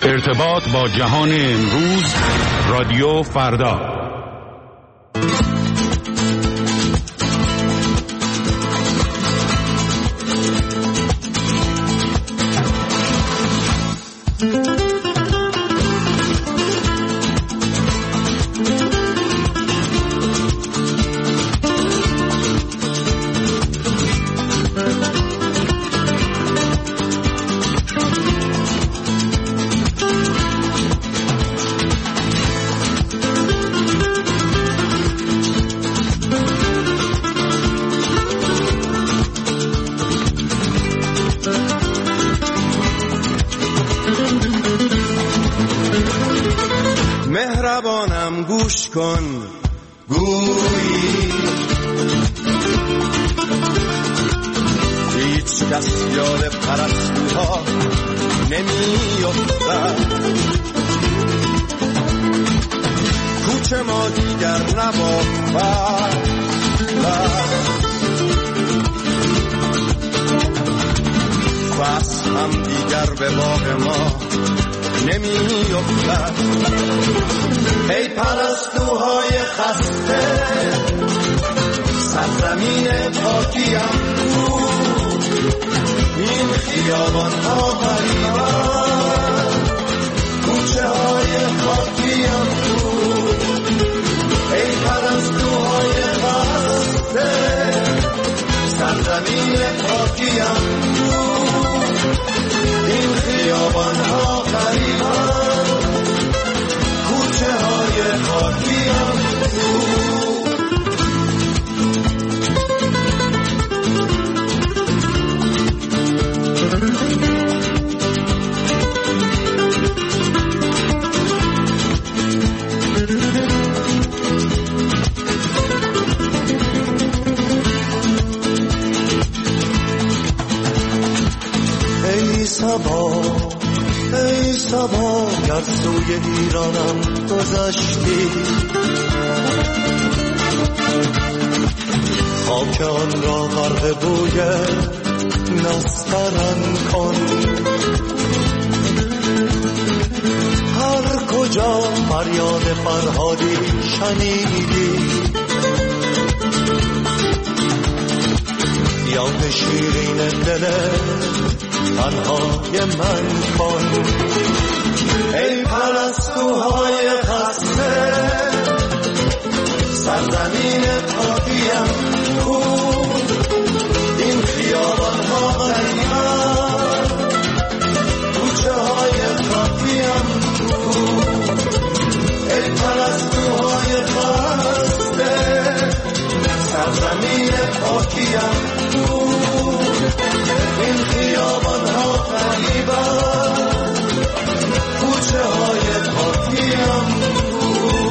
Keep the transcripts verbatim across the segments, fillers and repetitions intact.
ارتباط با جهان امروز، رادیو فردا. مهربانم گوش کن گویی هیچ کس یاد پرستوها نمی افتد. کوچه ما دیگر نبافد، فصل هم دیگر به باغ ما نمی افتد. ای پرستوهای خسته، سرزمین پاکیم بود، این خیابان ها غریبان، کوچه های خاکیم بود. ای پرستوهای خسته، سرزمین پاکیم بود، این خیابان ها غریبان، کوچه های خاکیم بود. ای سبا، ای سبا، گر سوی ایرانم گذشتی، خاک آن را غرق بوی نسترن کن. هر کجا فریاد فرهادی شنیدی، یاد شیرین دل تنهای من کن. ای پرستوهای خسته، سرزمین پاکیم بود، این خیابان ها غریبان، کوچه های خاکیم بود. ای پرستوهای خسته، سرزمین پاکیم بود، این خیابان ها غریبان، کوچه های پاکیم بود.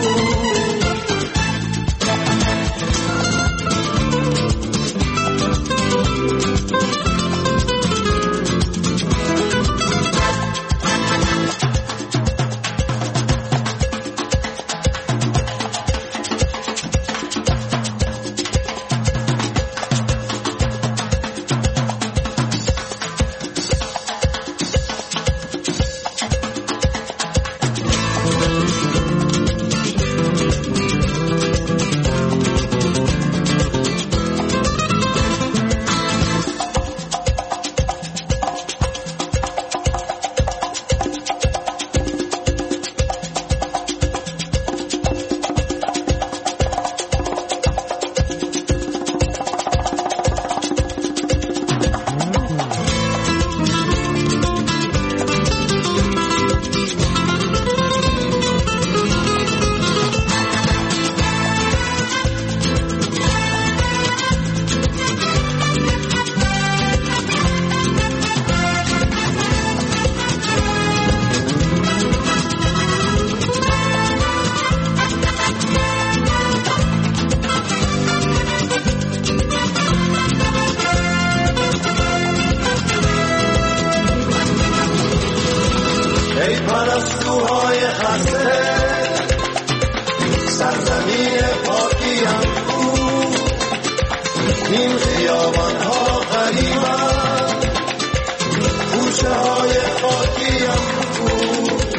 این خیابان ها غریبان، کوچه های خاکیم بود.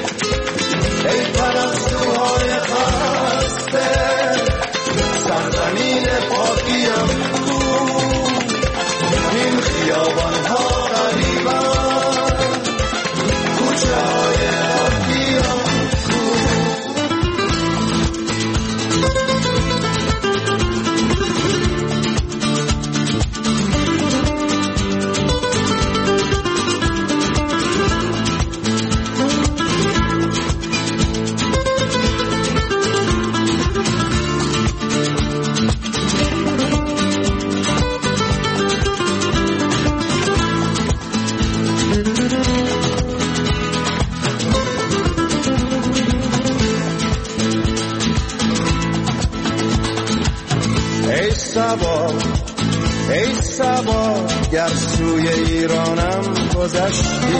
ای صبا گر سوی ایرانم گذشتی،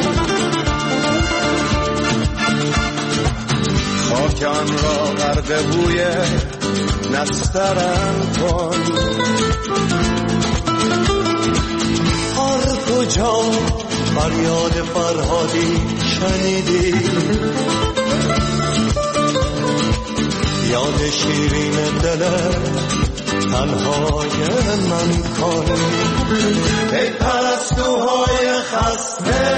خاک آن را غرق بوی نسترن کن. هر کجا فریاد فرهادی شنیدی، یاد شیرین دل تنهای من کن. ای پرستوهای خسته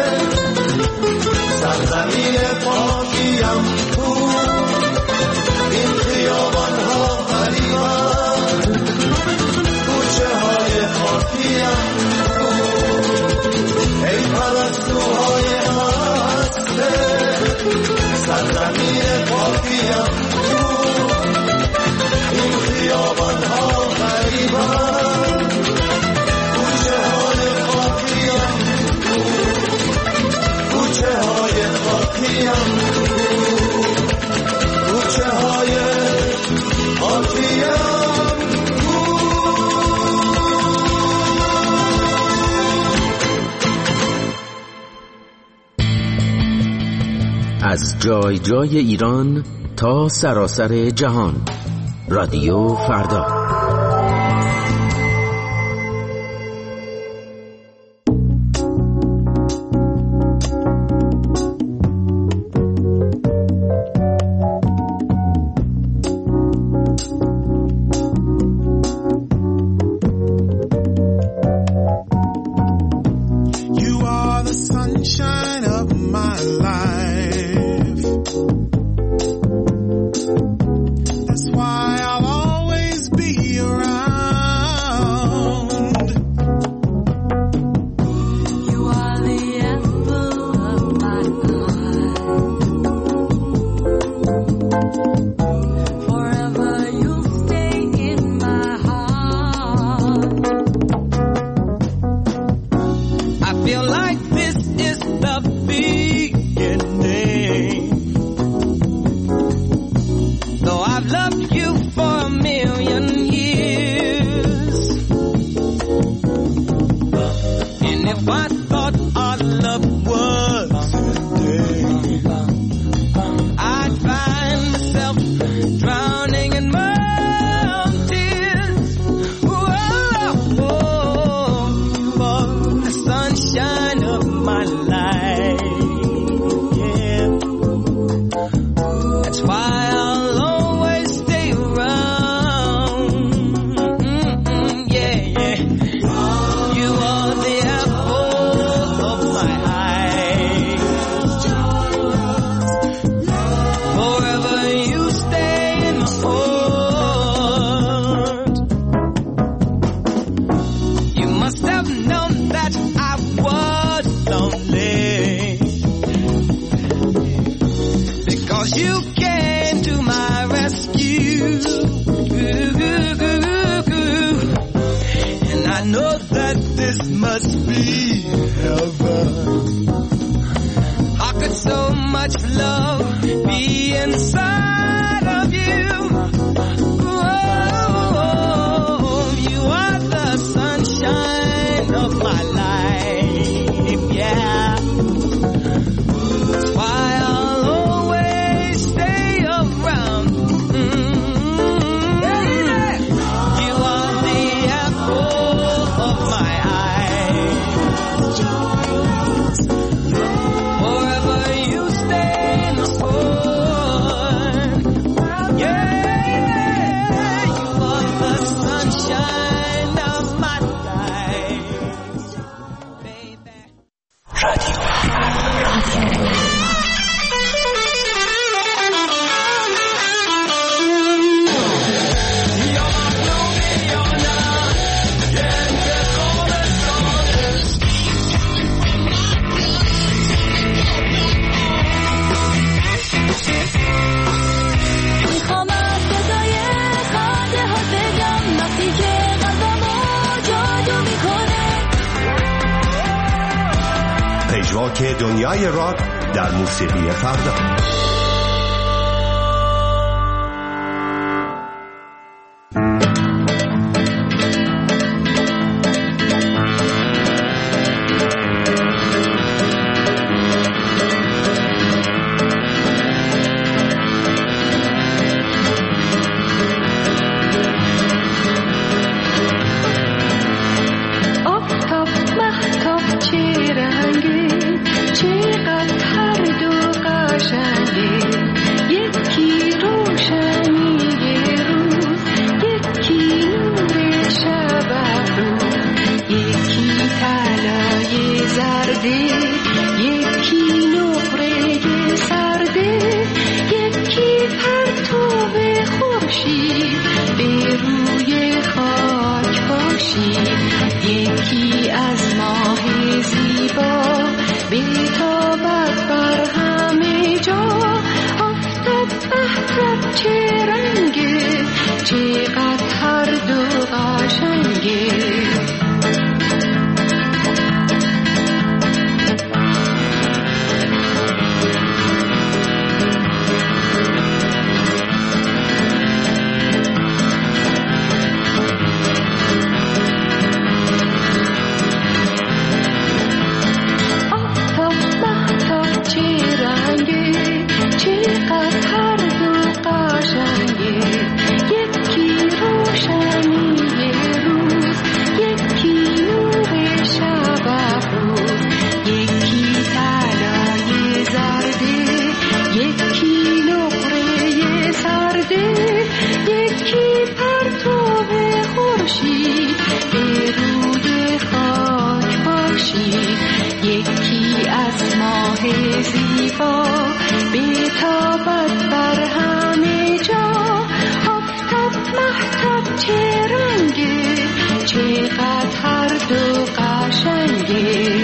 سرزمین پاکیم کو، این خیابان ها غریبند کوچه های خاکیم کو. ای پرستوهای خسته سرزمین پاکیم این خیابان ها غریبند کوچه های خاکیم کوچه های خاکیم کوچه های خاکیم. از جای جای ایران تا سراسر جهان، رادیو فردا. که دنیای راک در موسیقی فردا. زیبا بی‌تابد بر همه جا. آفتاب مهتاب چه رنگه، چقدر هر دو قشنگه.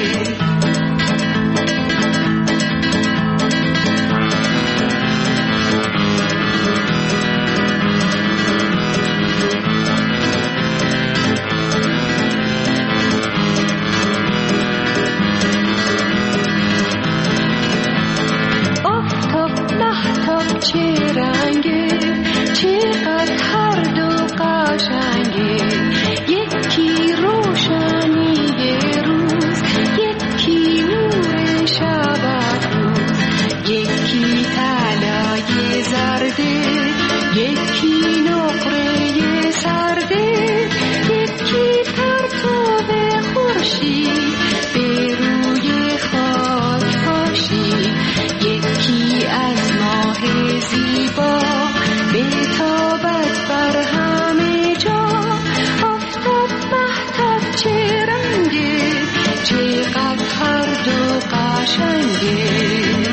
چه رنگه، چقدر هر دو قشنگه. یکی روشنی روز، یکی نور شب افروز. یکی طلای زرده، یکی نقره سرده. یکی پرتو خورشید به روی خاک پاشید. یکی از ماه زیبا بی‌تابد بر همه جا. آفتاب مهتاب چه رنگه، چقدر هر دو قشنگه.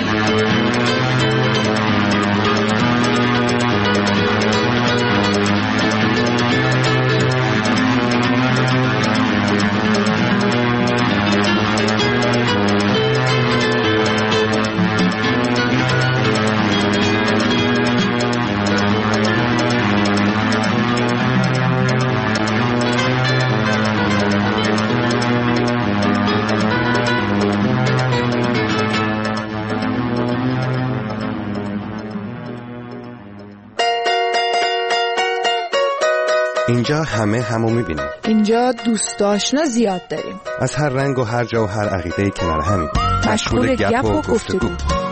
اینجا همه همو میبینیم. اینجا دوست آشنا زیاد داریم. از هر رنگ و هر جا و هر عقیده‌ای کنار همیم. مشغول گپ و گفتگو.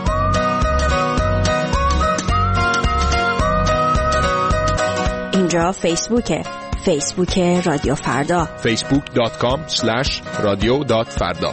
اینجا فیسبوکه. فیسبوک رادیو فردا. فیسبوک دات کام اسلش رادیو دات فردا.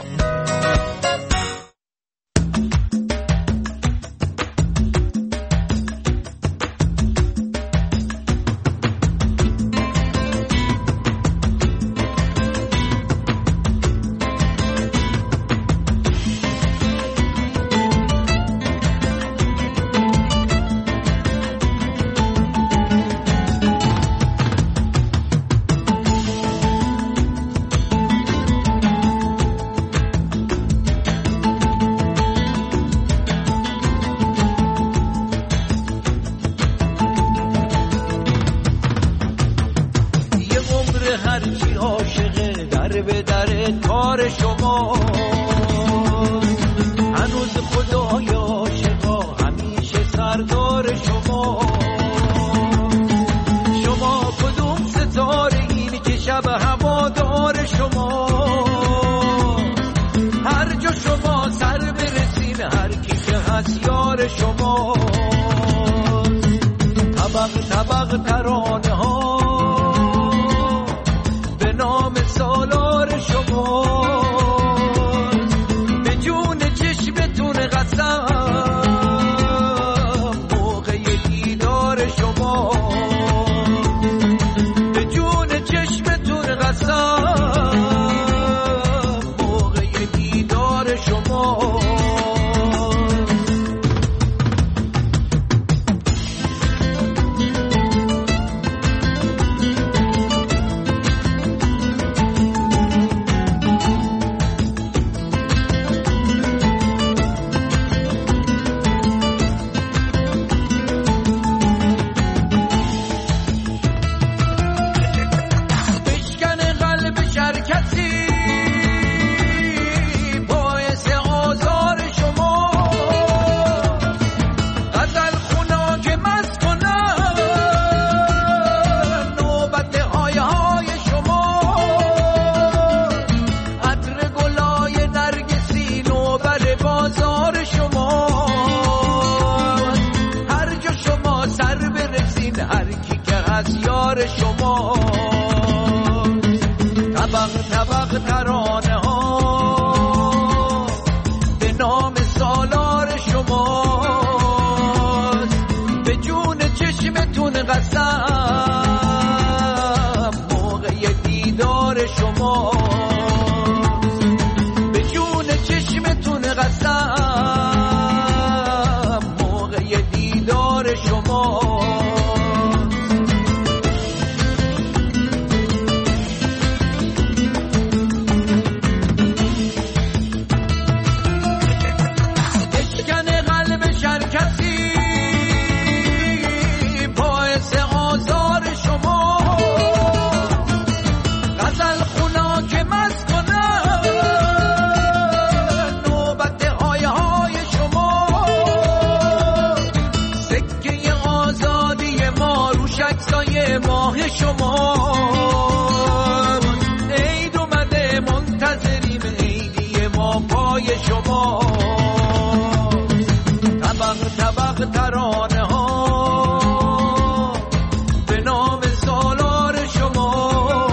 شما به جون چشمتون قسم راه شما، عید اومده منتظریم عیدی ما پای شما. طبق طبق ترانه ها به نام سالار شما،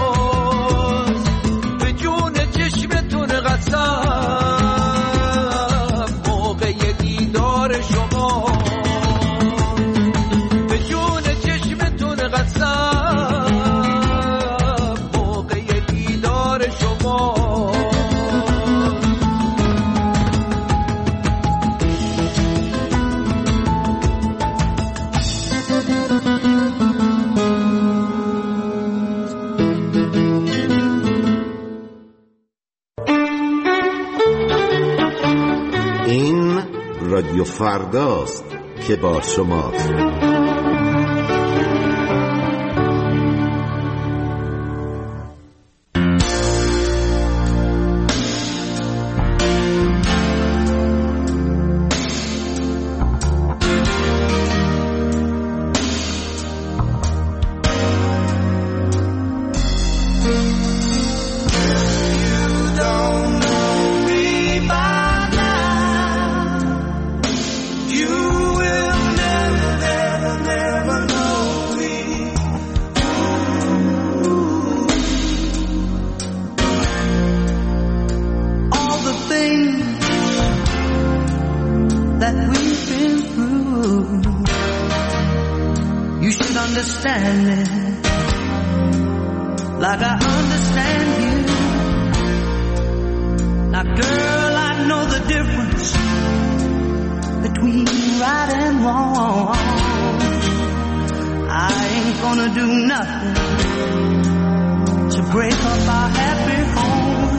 به جون چشمتون قسم موقع دیدار شما، به جون چشمتون قسم موقع دیدار شما. این رادیو فرداست که با شماست. Understand it like I understand you. Now girl, I know the difference between right and wrong. I ain't gonna do nothing to break up our happy home.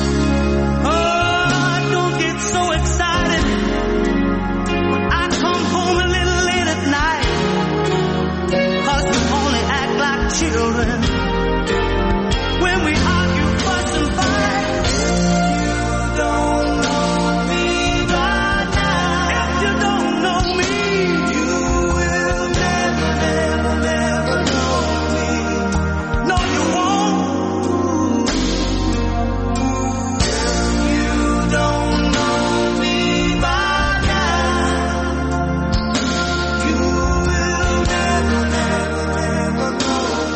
Oh, don't get so excited when I come home a little late at night, children, when we argue, fuss and fight. You don't know me by now. If you don't know me, you will never, never, never know me. No, you won't. If you don't know me by now, you will never, never, never know.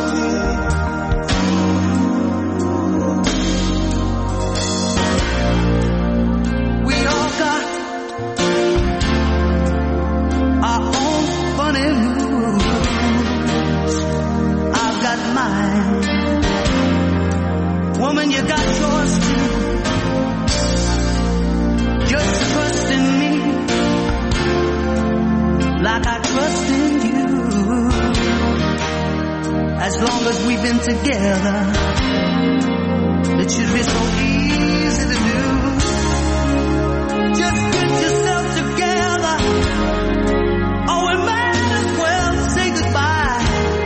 Mine. Woman, you got yours too. Just trust in me like I trust in you. As long as we've been together, it should be so easy to do. Just get yourself together. Oh, we might as well say goodbye.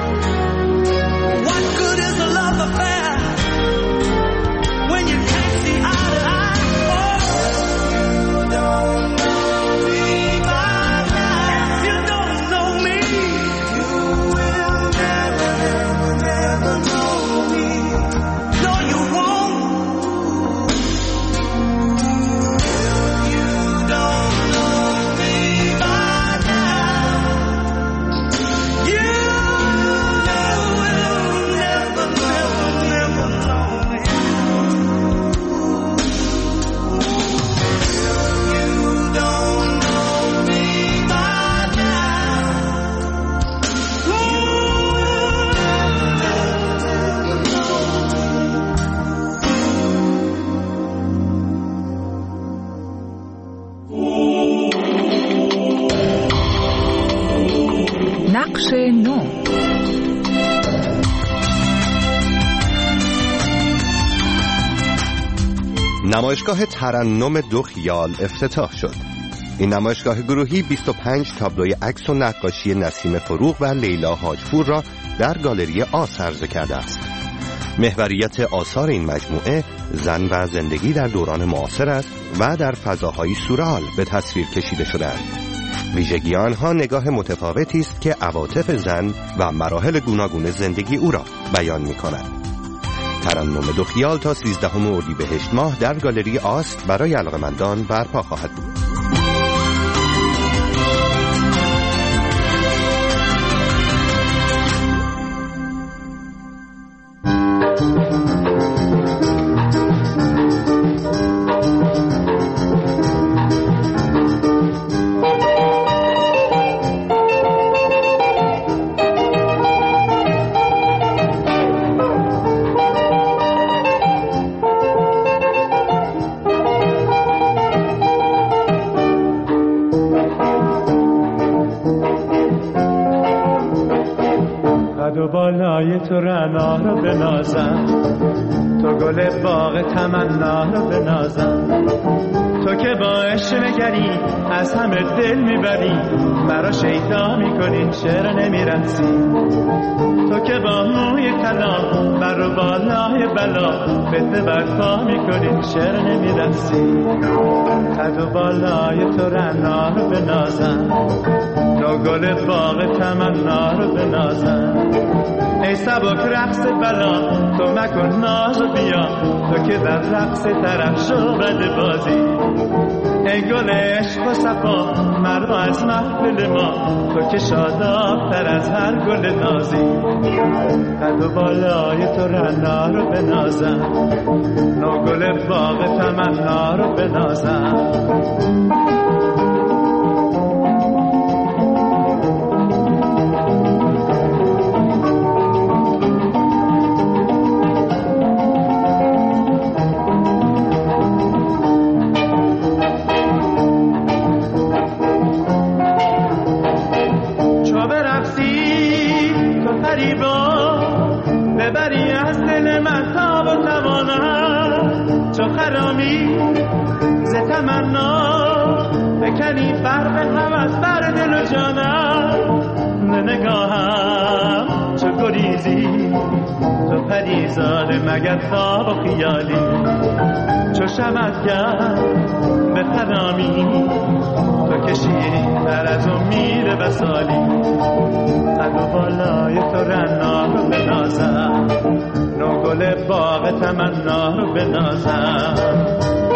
Affair when you can't see eye to eye. Oh, you don't know me by now. If you don't know me, you will never, never, never know me. No, you won't. If you don't know me by now, you نقش نو. نمایشگاه ترنم دو خیال افتتاح شد. این نمایشگاه گروهی بیست و پنج تابلوی عکس و نقاشی نسیم فروغ و لیلا حاجپور را در گالری آس عرضه کرده است. محوریت آثار این مجموعه زن و زندگی در دوران معاصر است و در فضاهای سورئال به تصویر کشیده شده‌اند. ویژگی آنها نگاه متفاوتی است که عواطف زن و مراحل گوناگون زندگی او را بیان می‌کند. ترنم دو خیال تا سیزدهم اردیبهشت ماه در گالری آست برای علاقه‌مندان برپا خواهد بود. تو رعنا رو بنازم، تو گل باغ تمنا رو بنازم، تو که با عشق نگری از همه دل میبری، مرا شیدا میکنی چرا نمیرسی، تو که با موی طلا بر و بالای بلا فتنه برپا میکنی چرا نمیرسی، قد و بالای تو رعنا رو بنازم، تو گل باغ تمنا رو بنازم، ای سبک رقص بلا تو مکن ناز و بیا، تو که در رقص طرف شو بد بازی، ای گل عشق و صفا مرا از محفل ما، تو که شاداب تر از هر گل نازی، قد و بالای تو رعنا رو بنازم، نو گل باغ تمنا رو بنازم. ببری از دل من تاب و توانم، چو خرامی ز تمنا بکنی فرق هوس بر دل و جانم، نگاهم چو گریزی تو پریزاده مگر خواب و خیالی، چو شمعگر به خرامی تو که شیرین تر از امید وصالی، قد و بالای تو رعنا رو بنازم، نو گل باغ تمنا رو بنازم.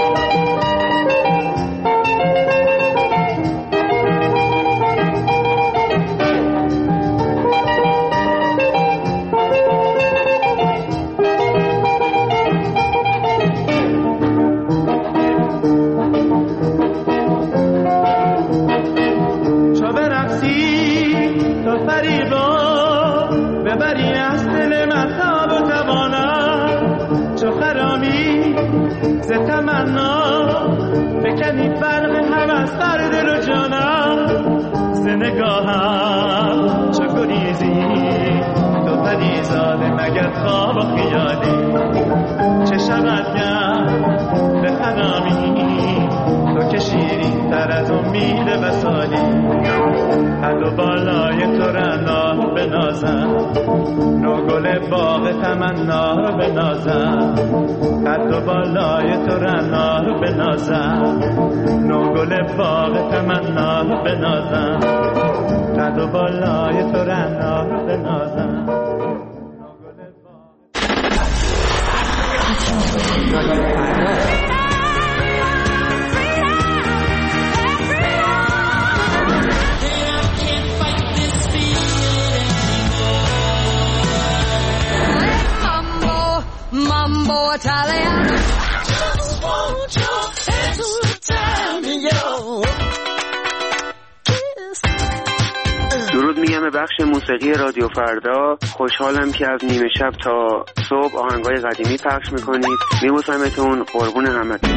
ببری از دل من تاب و توانم، چو خرامی ز تمنا بکنی فرق هوس بر دل و جانم، ز نگاهم چو گریزی تو پریزاده مگر خواب و خیالی، چه شود گر به خرامی تو که شیرین تر از امید وصالی، قد و بالای تو رعنا رو بنازم، نو گل باغ تمنا رو بنازم، قد و بالای تو رعنا رو بنازم، نو گل باغ تمنا رو بنازم، قد و بالای تو رعنا رو بنازم. Mambo Italian. Just want your hands to tell me yo. درود میگم به بخش موسیقی رادیو فردا. خوشحالم که از نیمه شب تا صبح آهنگای قدیمی پخش میکنید. میبوسمتون، قربون همتون.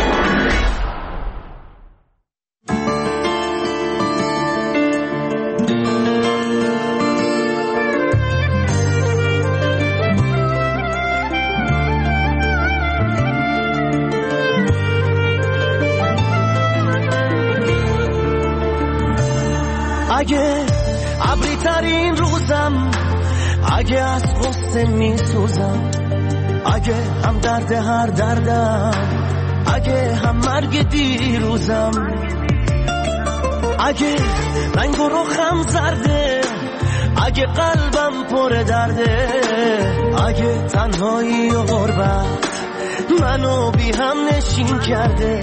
اگه ابری ترین روزم، اگه از غصه می سوزم، اگه هم درد هر دردم، اگه هم مرگ دیروزم، اگه رنگ و رخم زرده، اگه قلبم پر درده، اگه تنهایی و غربت منو بی هم نشین کرده،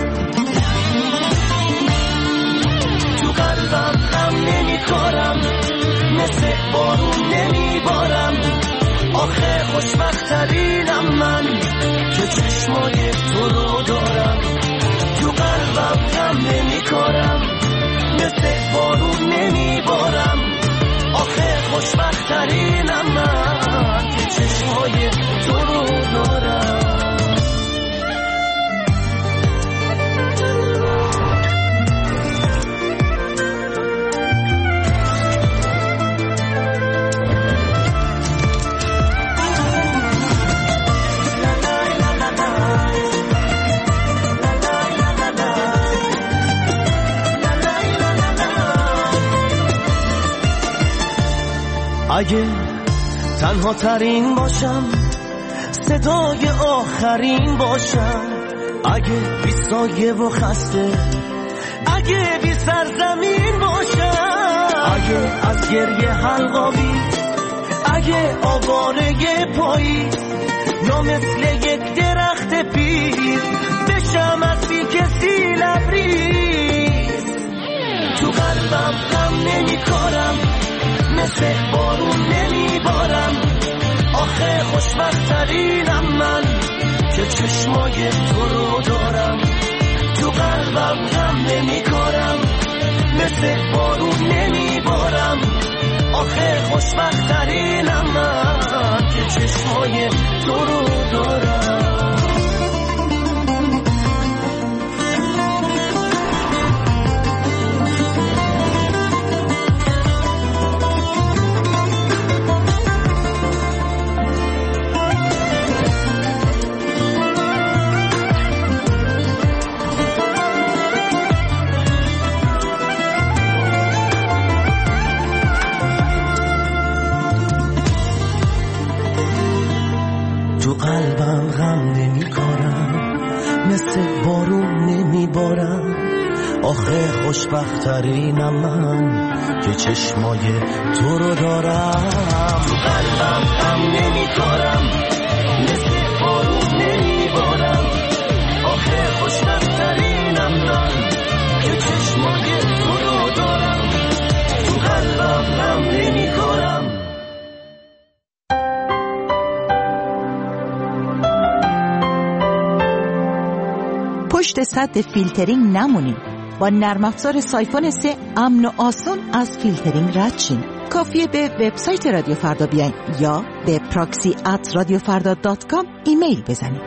تو قلبم غم نمی کارم، مثل بارون نمی بارم، آخه خوشبخترینم من که چشمای تو رو دارم، تو قلبم غم نمی کارم، مثل بارون نمی بارم، آخه خوشبخترینم من که چشمای تو رو دارم. اگه تنها ترین باشم، صدای آخرین باشم، اگه بی سایه و خسته، اگه بی سرزمین باشم، اگه از گریه حلقاوی، اگه آواره پاییز، یا مثل یک درخت پیر بشم از بی کسی لبریز، تو قلبم غم نمی کارم، مثل بارون نمی بارم، آخه خوشبخترینم من که چشمای تو رو دارم، تو قلبم غم نمی کارم، مثل بارون نمی بارم، آخه خوشبخترینم من که چشمای تو رو دارم. قلبم غم نمی کارم، مثل بارون نمی بارم، آخه خوشبخترینم من که چشمای تو رو دارم، تو قلبم غم نمی کارم، مثل بارون نمی بارم، آخه خوشبخترینم من که چشمای تو رو دارم، تو قلبم غم نمی کارم. پشت سد فیلترینگ نمونید. با نرم افزار سایفون سه امن و آسون از فیلترینگ رد شین. کافیه به وبسایت رادیو فردا بیاین یا به پراکسی ات رادیو فردا دات کام ایمیل بزنید.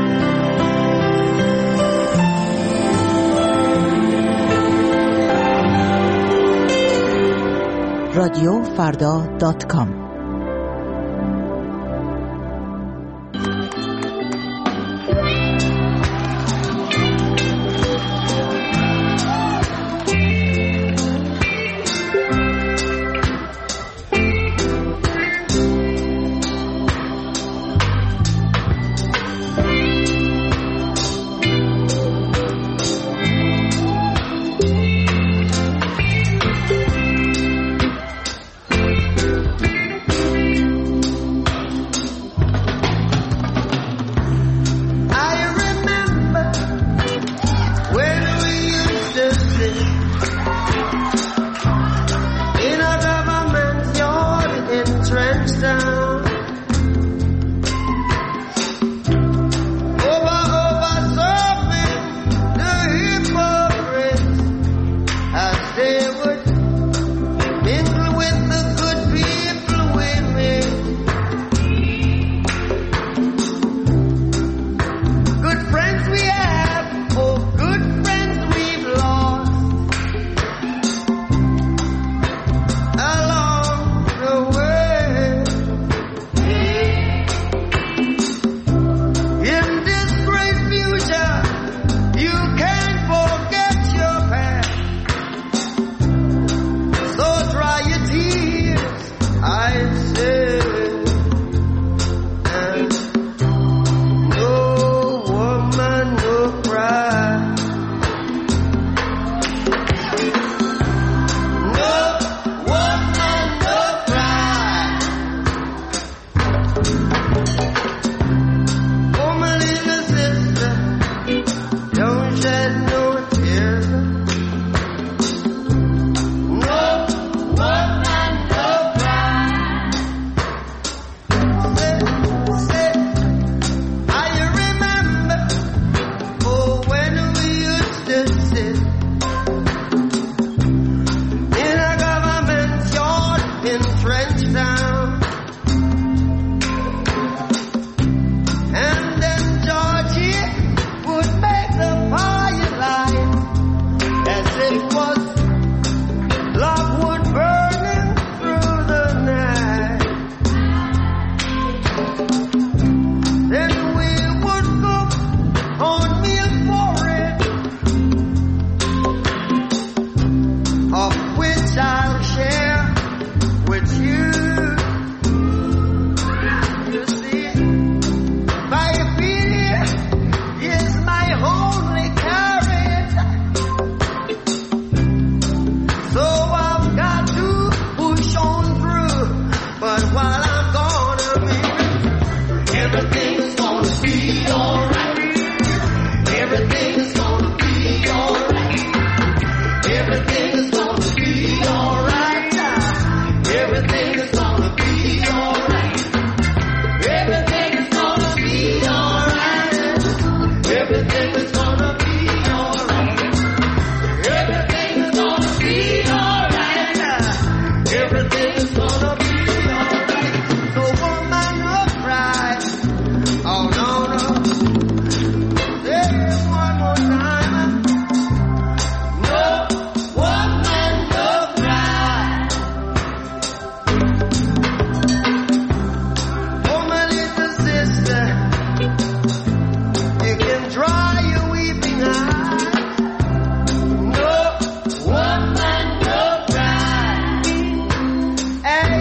رادیو فردا دات کام. Everything is gonna be alright now. Everything is gonna be alright. Everything is gonna be alright. Everything is gonna be alright. Everything is gonna be alright now. Everything is gonna be alright. No woman, no cry. Oh no, no. Say it one more time. No woman, no cry. Oh my little sister, you can dry your weeping eye. No woman, no cry. Hey.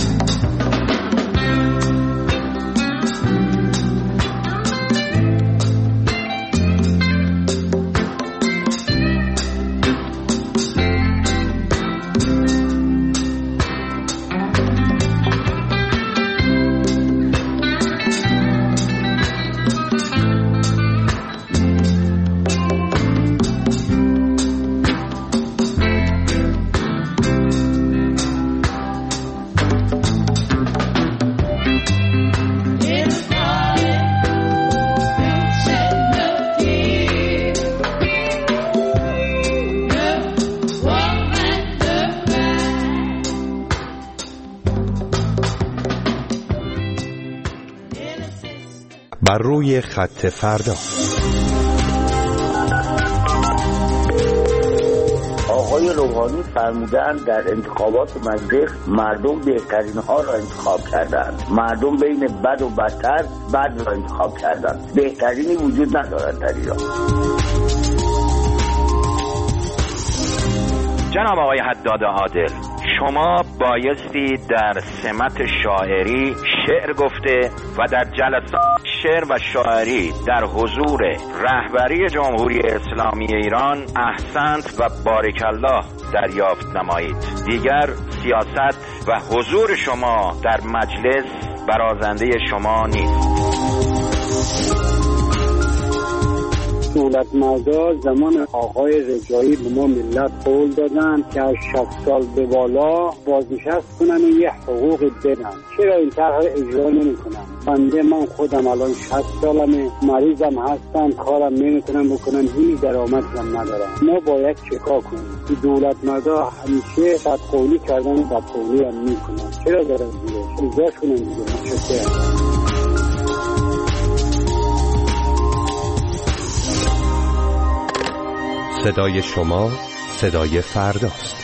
بر روی خط فردا. آقای روحانی فرمودن در انتخابات مجلس مردم بهترین ها را انتخاب کردند. مردم بین بد و بدتر بد را انتخاب کردند. بهترینی وجود ندارد در ایران. جناب آقای حداد عادل، شما بایستی در سمت شاعری شعر گفته و در جلسات شعر و شاعری در حضور رهبری جمهوری اسلامی ایران احسنت و بارک الله دریافت نمایید. دیگر سیاست و حضور شما در مجلس برازنده شما نیست. دولت مردا زمان آقای رجایی به ما ملت قول دادن که از شصت سال به بالا بازنشست کنن و یه حقوق بدن. چرا این طرح اجرا نمی کنن؟ بنده من خودم الان شصت سالمه، مریضم هستم، کارم نمیتونم بکنم، هیچ درآمدی هم ندارم. ما باید چیکار کنیم؟ این دولت مردا همیشه بدقولی کردن و بدقولی هم میکنن. چرا دارن دیگه؟ اجراش کنن دیگه. متشکرم. صدای شما صدای فرداست.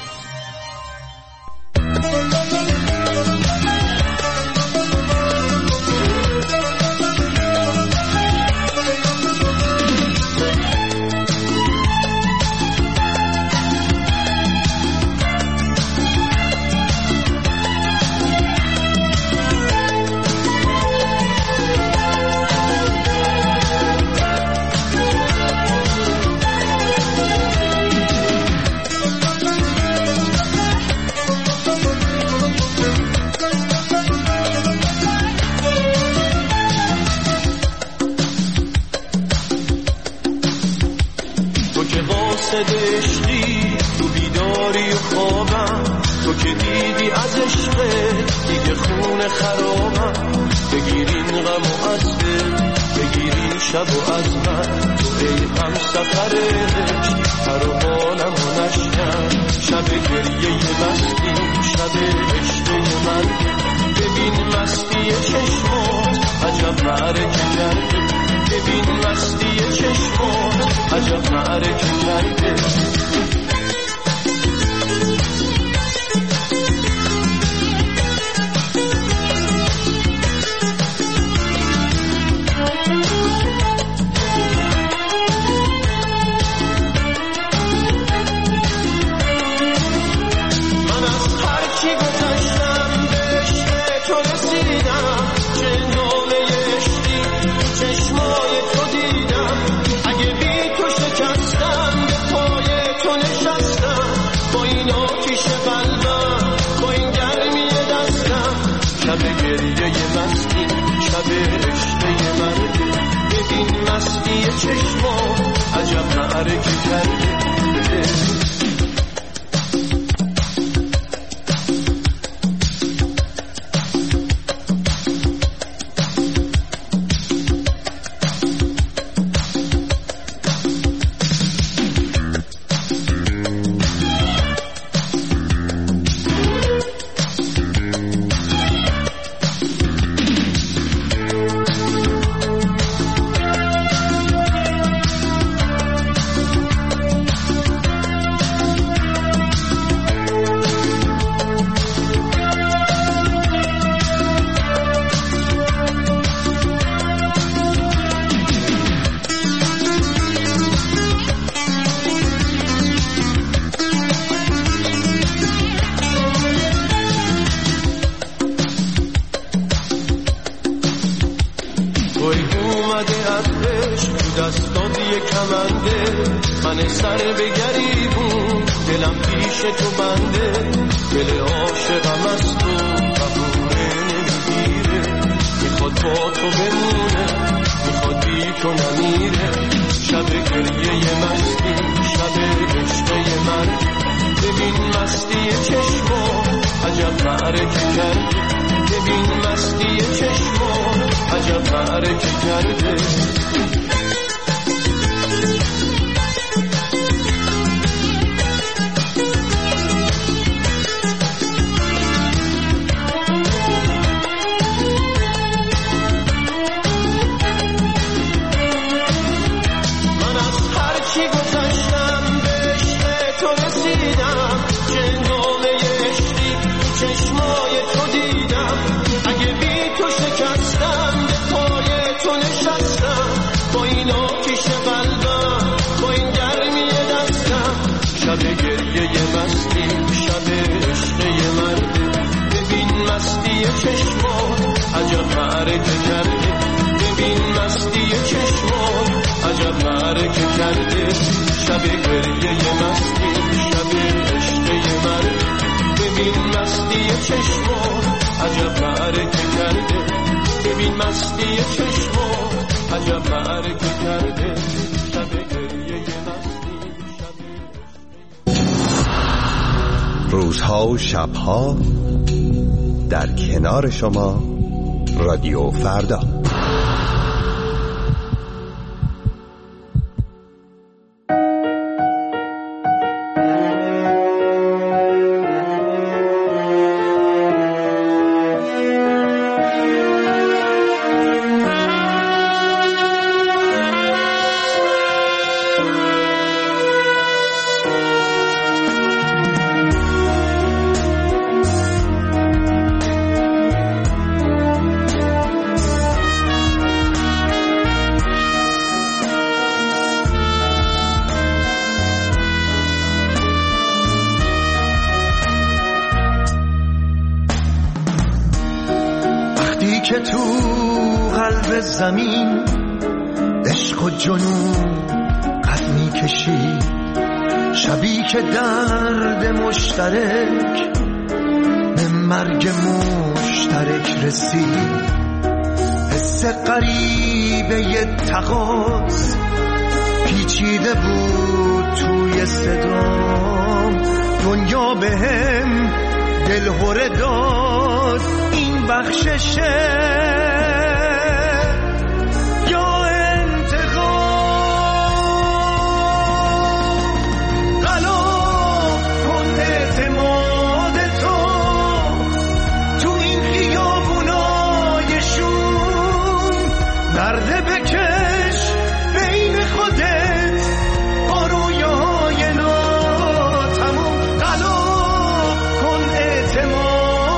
عشقی تو بیداری و خوابم، تو که دیدی از عشقت دیگه خونه خرابم. بگیرین غم و از دل، بگیرین شب و از من، تو ای هم سفر عشق پر و بالم و نشکن. شب گریه مستی، شب عشق مرگ، ببین مستی چشمات عجب معرکه کرده. ببین مستی چشمات عجب معرکه کرده. من از هر چی گذشتم به عشق تو رسیدم. چه ناله عشقی تو چشمای تو دیدم. اگه بی تو شکستم به پای تو نشستم. با این آتیش قلبم، با این گرمی دستم. شب گریه مستی، شب عشق مرده. ببین مستی چشمات عجب معرکه کرده. سر به گریبون دلم پیش تو بنده دل عاشقم از تو قبوله نمیگیره میخواد با تو بمونه میخواد بی تو نمیره شب گریه مستی شب عشقه من ببین مستی چشما عجب معرکه کرده ببین مستی چشما عجب معرکه کرده شب گریه مستی شب عشقه مرده ببین مستی چشما عجب معرکه کرده ببین مستی چشما عجب معرکه کرده شب گریه مستی شب عشقه مرده ببین مستی چشما عجب معرکه کرده ببین مستی چشما عجب معرکه کرده شب گریه مستی روزها و شبها در کنار شما رادیو فردا. که تو قلب زمین عشق و جنون قد میکشی شبی که درد مشترک به مرگ مشترک رسید حس غریبه ی تقاض پیچیده بود توی صدام دنیا به هم دلهوره داد این بخششه یا انتقام غلاف کن اعتماد تو تو این خیابونای شوم درده بکش بین خودت با رویای ناتموم غلاف کن اعتماد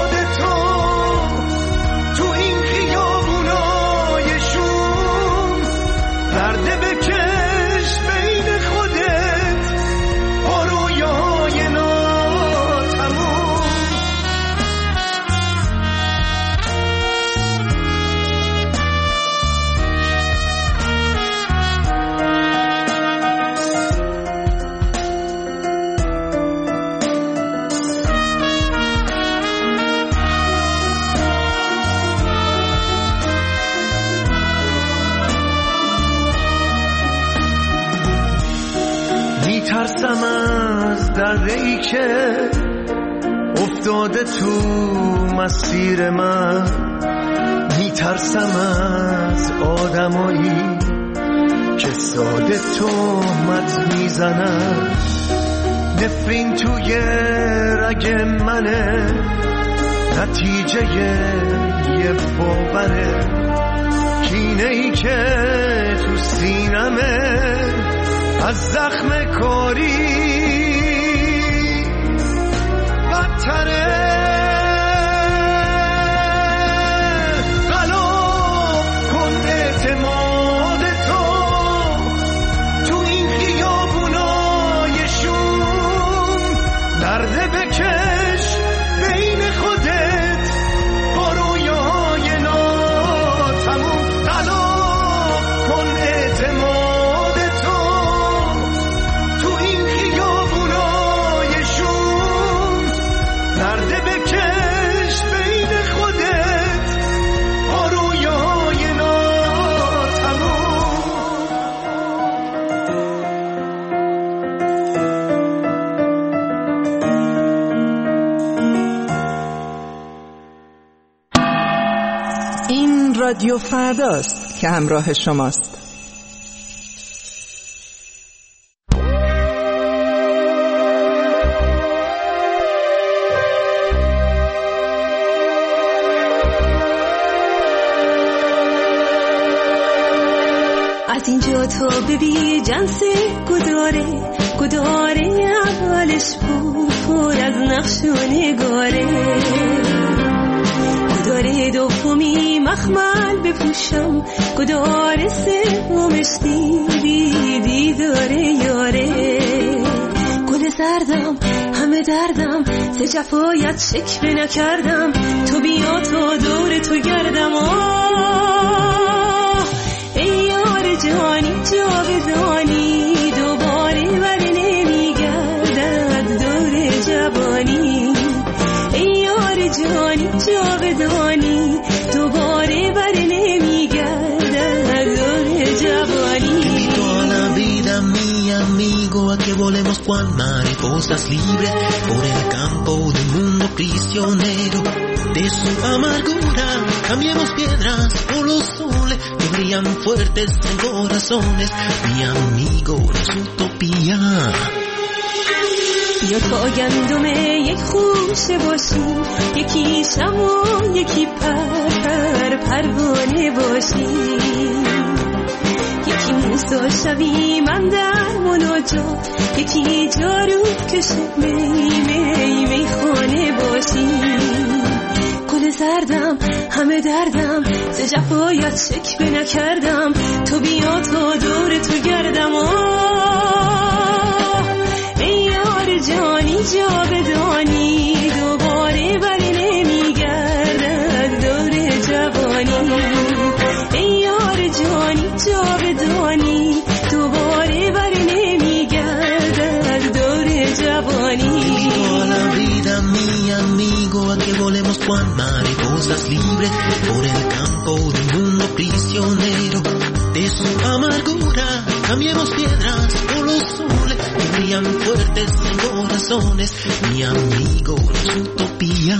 میترسم از دره‌ای که افتاده تو مسیر من میترسم از آدمایی که ساده تهمت میزنن نفرین توی رگ منه نتیجه یه باوره کینه‌ای که تو سینمه از زخم کاری بدتره غلاف کن اعتماد تو تو این خیابونای شوم درده بکش بین خودت با رویاهای ناتموم غلاف کن اعتماد تو رادیو فرداست که همراه شماست. از اینجا تا ببی جنسه گداره گداره اولش بود پر از نقش و نگاره گداره دومی مخمل بپوشم گداره سومش دیدی دیداره یاره گل زردم همه دردم ز جفایت شکوه نکردم تو بیا تا دور تو گردم آه ای یار جانی جاودانی دوباره بر نمیگردد دور جوانی ای یار جانی جاودانی دوباره بر نمیگردد دور جوانی. Toda la vida mi amigo a que volemos cual mariposas libres por el campo del mundo prisionero de su amargura. Cambiemos piedras por los soles que brillan fuertes en corazones. Mi amigo es utopía. یا تا گندم یک خوشه باشیم یکی شم و یکی پر پر پروانه باشیم یکی موسا شوی من در مناجات یکی جارود کشه می می می خانه باشیم گل زردم همه دردم ز جفایت شکوه نکردم تو بیا تا دور تو گردم آه ای یار جانی جاودانی دوباره بر نمیگردد دور جوانی ای یار جانی جاودانی دوباره بر نمیگردد دور جوانی. Toda la vida mi amigo a que volemos cual mariposas libres por el campo del mundo prisionero de su amargura. Cambiemos piedras por los soles que brillan fuertes en corazones. Mi amigo es utopía.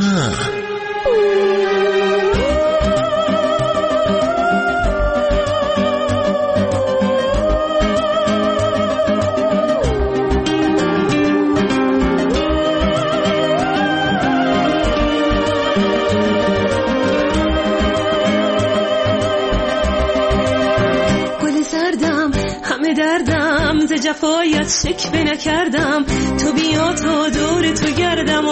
دردم ز جفایت شکوه نکردم تو بیا تا دور تو گردم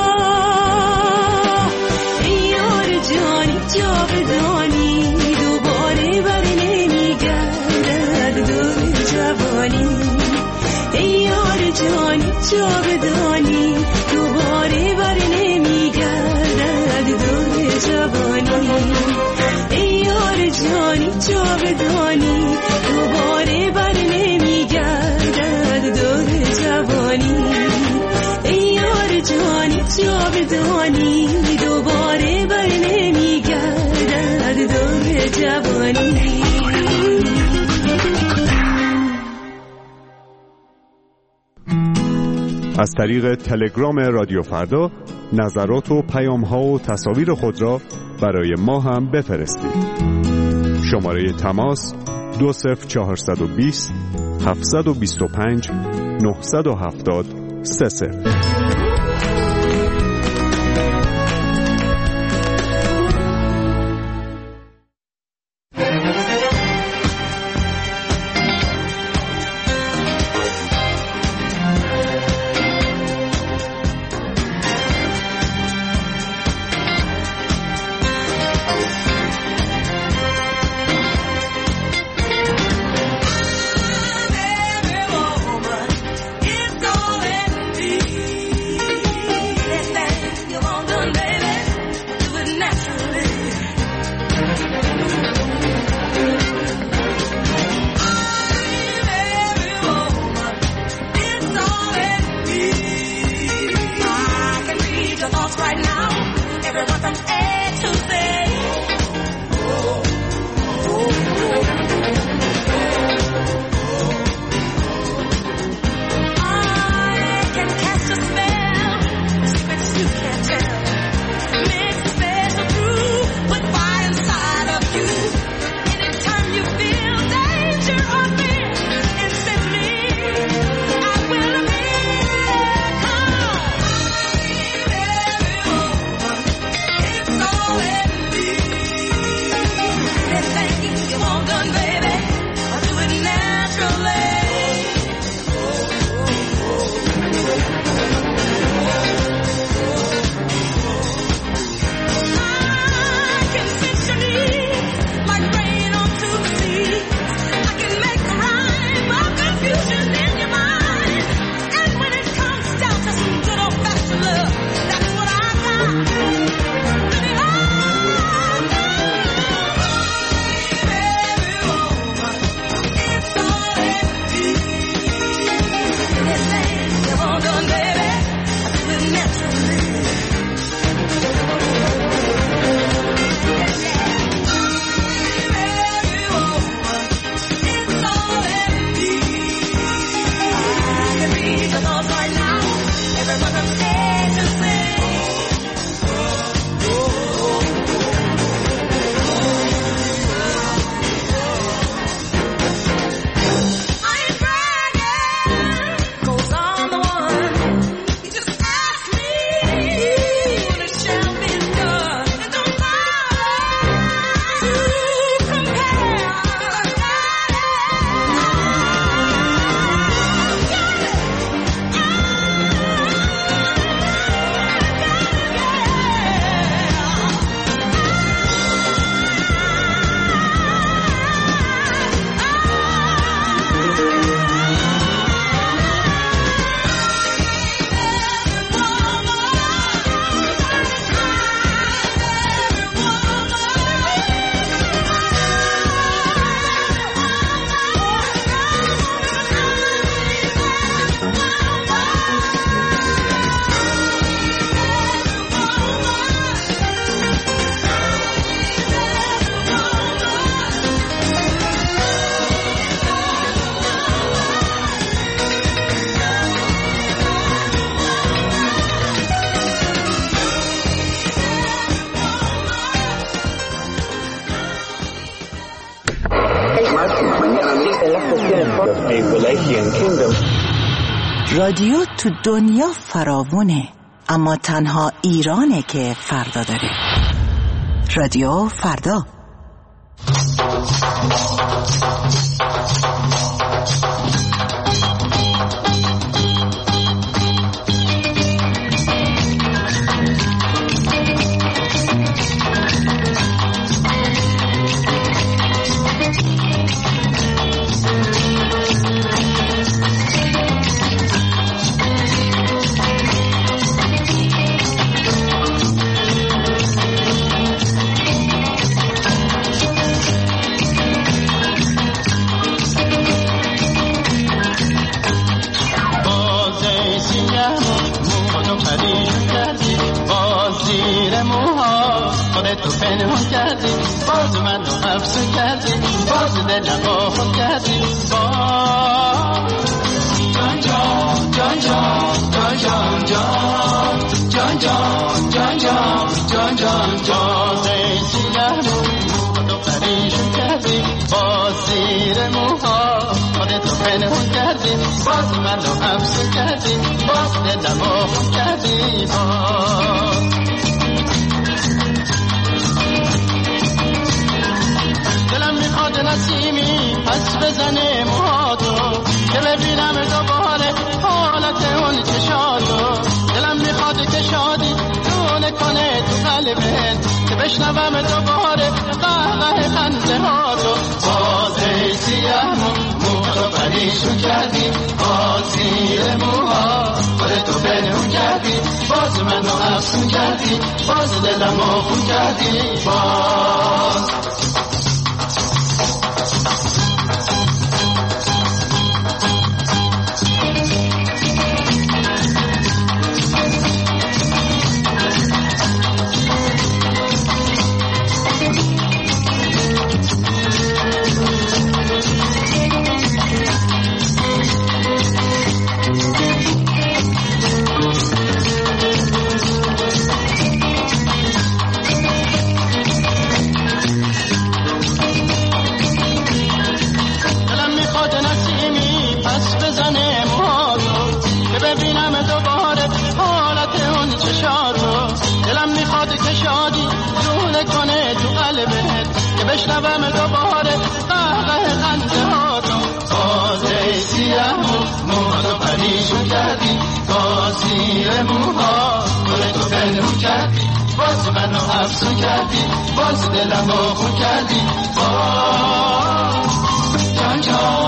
آه ای یار جانی جاودانی دوباره بر نمیگردد دور جوانی ای یار جانی جاودانی دوباره بر نمیگردد دور جوانی ای یار جانی جاودانی دوباره بر نمیگردد دور جوانی ای یار جانی جاودانی دوباره بر نمیگردد دور جوانی. از طریق تلگرام رادیو فردا نظرات و پیام‌ها و تصاویر خود را برای ما هم بفرستید. شماره تماس دو صفر چهارصد و بیست هفتصد و بیست و پنج نهصد و هفتاد سه صفر. You رادیو تو دنیا فراوونه، اما تنها ایرانه که فردا داره. رادیو فردا.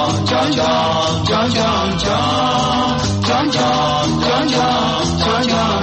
جان جان جان جان جان جان جان جان جان